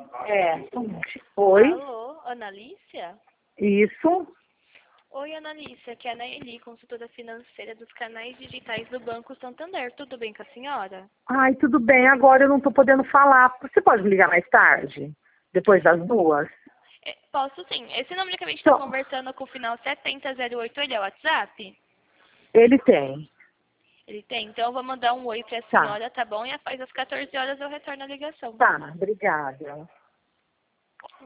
É. Oi? Alô, Analícia? Isso? Oi, Analícia, aqui é a Naeli, consultora financeira dos canais digitais do Banco Santander. Tudo bem com a senhora? Ai, tudo bem, agora eu não tô podendo falar. Você pode me ligar mais tarde? Depois das 2? Posso sim. Esse número que a gente está Então, conversando com o final 7008, ele é o WhatsApp? ele tem. Ele tem? Então eu vou mandar um oi pra Tá, senhora, tá bom? E após as 14 horas eu retorno a ligação. tá, obrigada.